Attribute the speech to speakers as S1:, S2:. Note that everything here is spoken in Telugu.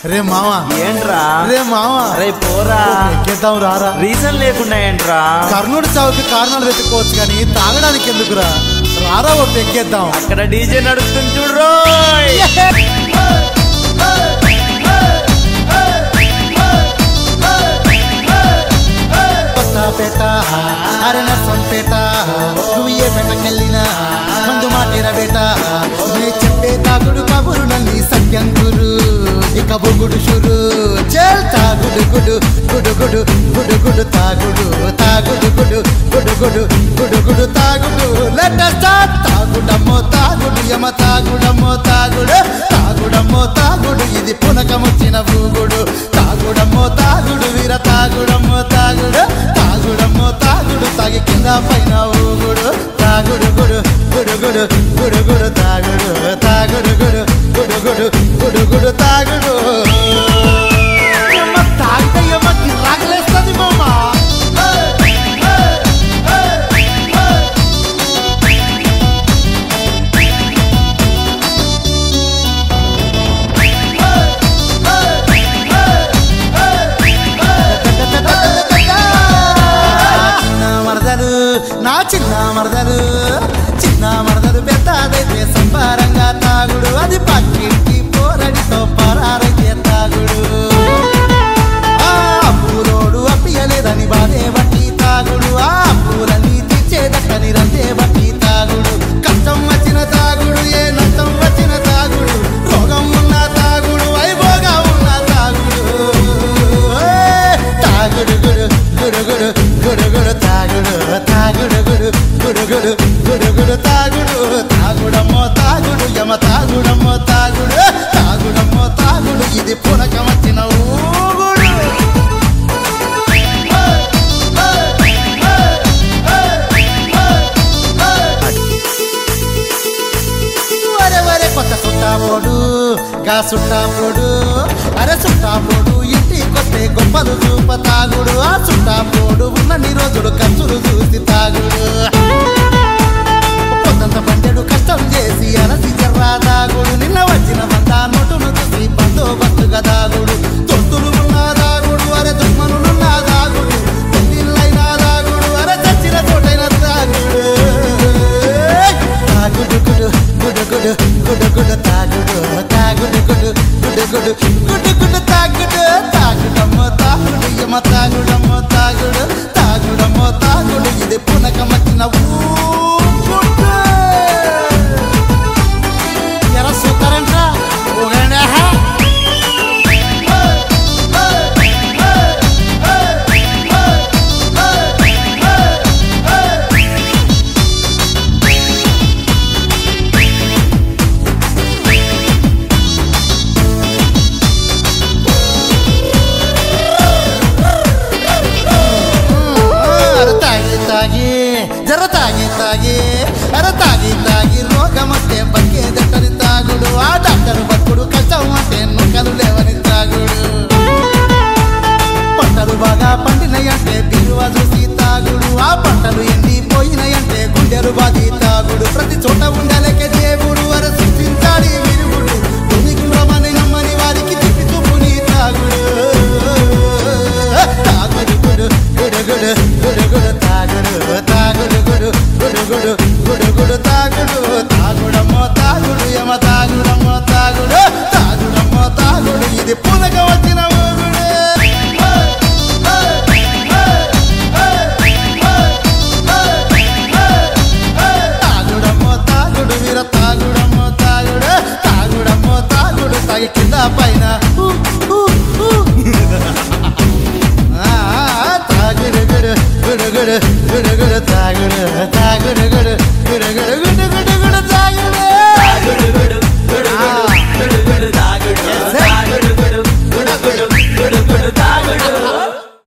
S1: రే మావా
S2: ఏంట్రా
S1: రే మావా
S2: రే పోరా
S1: ఎక్కేద్దాం రారా.
S2: రీజన్ లేకుండా ఏంట్రా
S1: కర్ణుడి చావుకి కారణాలు వెతుక్కోవచ్చు కానీ తాగడానికి ఎందుకురా. రారా ఒకటి ఎక్కేద్దాం.
S2: అక్కడ డీజే నడుస్తుంది చూడ్రోయ్.
S1: కొత్తపేట అరే నర్సంపేట నువ్వు ఏ పెట్టకెళ్ళినా మందు మాటేరా బేట. నే చెప్పే తాగుడు కబురు నల్లి సత్యం గురు ఇక బొగుడు షురు చెల్ తాగుడు గుడు గుడు గుడు గుడు గుడు తాగుడు తాగుడు గుడు గుడు గుడు గుడు గుడు తాగుడు లెట్ us start. తాగుడమ్మో తాగుడు యమ తాగుడమ్మో తాగుడు తాగుడమ్మో తాగుడు ఇది పునకమొచ్చిన భూగుడు. తాగుడమ్మో తాగుడు వీర తాగుడమ్మో తాగుడు తాగుడమ్మో తాగుడు తాగి కింద పైన ఊగుడు. తాగుడు గుడు గుడు గుడు గుడు గుడు తాగుడు తాగుడు గుడు గుడు గుడు గుడు గుడు తాగుడు. తాగితే ఏమకి రాగలేస్తుంది మామ. నా చిన్న మరదలు చిన్న మరదలు పెద్దదైతే సంపారంగా తాగుడు అది పక్కింటి పోరడితో పరారయ్యే తాగుడు. ఆ పూలోడు అప్పియలేదని బాధే బట్టి తాగుడు ఆ పూలని తెచ్చేదక్కని రందే బట్టి తాగుడు. కష్టం వచ్చిన తాగుడు ఏ నష్టం వచ్చిన తాగుడు రోగం ఉన్న తాగుడు వైభోగా ఉన్న తాగుడు. తాగుడు గుడు గుడు గుడు గుడు గుడు తాగుడు తాగుడు గుడు గుడు గుడు గుడు గుడు తాగుడు. తాగుడమ్మో తాగుడు యమ తాగుడమ్మో తాగుడు తాగుడమ్మో తాగుడు ఇది పునకమచ్చిన ఊగుడు. వరే వరే కొత్త సుట్టాపోడు గా సుట్టాపోడు అరే సుట్టాపోడు ఇంటికొస్తే గొప్పలు చూప తాగుడు. ఆ సుట్టాపోడు ఉన్నన్ని రోజులు ఖర్చులు చూసి తాగుడు. పొద్దంత పండెడు కష్టం చేసి అలసి జర్రా తాగుడు. నిన్న వచ్చిన వంద నోటును చూసి బందోబస్తుగా తాగుడు. దొస్తులు ఉన్న తాగుడు అరే దుష్మనులున్న తాగుడు. పెళ్ళిళ్ళైనా తాగుడు అరే చచ్చిన చోటైన తాగుడు. తాగుడు గుడు గుడు గుడు గుడు గుడు తాగుడు తాగుడు గుడు గుడు గుడు గుడు గుడు తాగుడు. తాగుడమ్మో తాగుడు యమ తాగుడమ్మో తాగుడు తాగుడమ్మో తాగుడు ఇది పునకమచ్చిన ఊగుడు. ఎరా సూతారంట ఊగండి. తాగి జర తాగి తాగి అరే తాగి తాగి రోగం అంటే బతికేదట్టని తాగుడు. ఆ డాక్టర్ బతుకుడు కష్టం అంటే నొక్కలు లేవని తాగుడు. పంటలు బాగా పండినయంటే బిరువ చూసి తాగుడు. ఆ పంటలు ఎండిపోయినాయంటే గుండెలు బాది తాగుడు. ప్రతి చోట ఉండలేకే దేవుడు అరే సృష్టించాలి విరుగుడు. భూమికి రమని నమ్మని వారికి తిప్పి చూపుని తాగుడు. తాగుడు గుడు గుడు గుడు గుడు గుడు తాగుడు తాగుడు గుడు గుడు గుడు గుడు గుడు తాగుడు. తాగుడమ్మో తాగుడు యమ తాగుడమ్మో తాగుడు తాగుడమ్మో తాగుడు ఇది పునగ